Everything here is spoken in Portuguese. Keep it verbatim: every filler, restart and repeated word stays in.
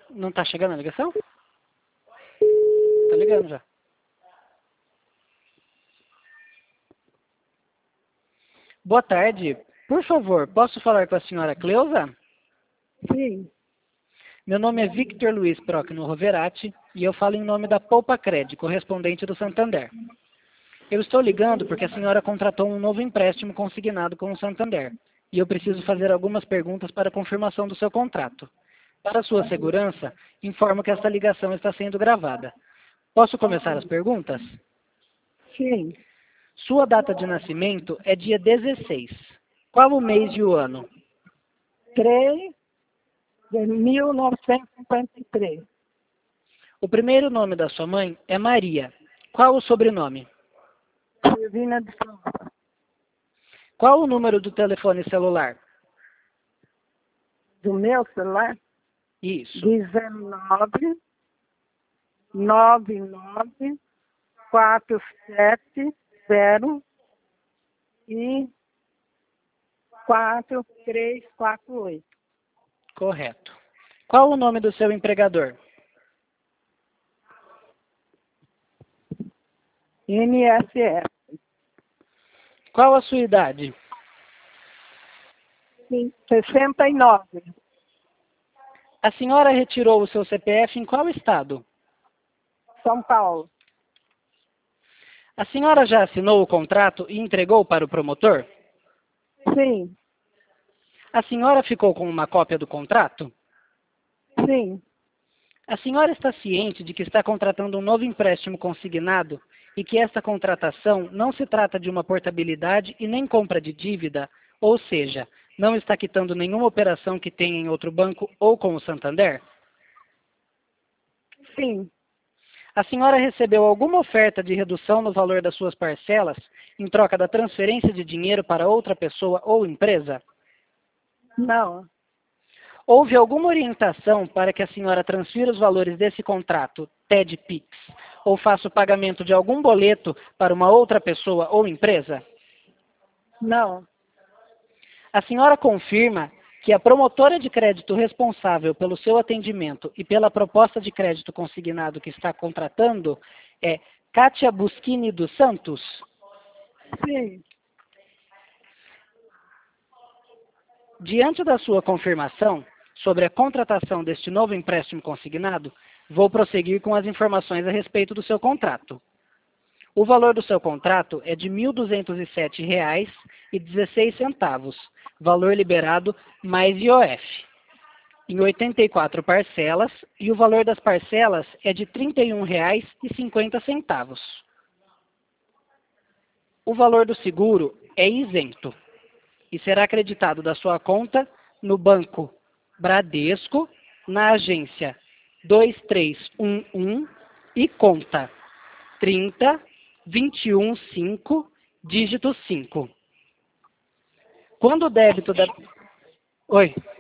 Não tá chegando a ligação? Tá ligando já. Boa tarde. Por favor, posso falar com a senhora Cleusa? Sim. Meu nome é Victor Luiz Procno Roverati e eu falo em nome da Poupa Cred, correspondente do Santander. Eu estou ligando porque a senhora contratou um novo empréstimo consignado com o Santander e eu preciso fazer algumas perguntas para confirmação do seu contrato. Para sua segurança, informo que esta ligação está sendo gravada. Posso começar as perguntas? Sim. Sua data de nascimento é dia dezesseis. Qual o mês e o ano? três de mil novecentos e cinquenta e três. O primeiro nome da sua mãe é Maria. Qual o sobrenome? Silvina de Souza. Qual o número do telefone celular? Do meu celular? Isso. dezenove, noventa e nove, quarenta e sete, zero e quatro três quatro oito. Correto. Qual o nome do seu empregador? N S S. Qual a sua idade? Sim. sessenta e nove. A senhora retirou o seu C P F em qual estado? São Paulo. A senhora já assinou o contrato e entregou para o promotor? Sim. A senhora ficou com uma cópia do contrato? Sim. A senhora está ciente de que está contratando um novo empréstimo consignado e que esta contratação não se trata de uma portabilidade e nem compra de dívida, ou seja, não está quitando nenhuma operação que tenha em outro banco ou com o Santander? Sim. A senhora recebeu alguma oferta de redução no valor das suas parcelas em troca da transferência de dinheiro para outra pessoa ou empresa? Não. Houve alguma orientação para que a senhora transfira os valores desse contrato, T E D Pix, ou faça o pagamento de algum boleto para uma outra pessoa ou empresa? Não. A senhora confirma que a promotora de crédito responsável pelo seu atendimento e pela proposta de crédito consignado que está contratando é Kátia Buschini dos Santos? Sim. Diante da sua confirmação sobre a contratação deste novo empréstimo consignado, vou prosseguir com as informações a respeito do seu contrato. O valor do seu contrato é de mil duzentos e sete reais e dezesseis centavos, valor liberado mais I O F, em oitenta e quatro parcelas, e o valor das parcelas é de trinta e um reais e cinquenta centavos. O valor do seguro é isento e será acreditado da sua conta no Banco Bradesco, na agência dois três um um e conta trinta, vinte e um, cinco, dígito cinco. Quando o débito da... Oi.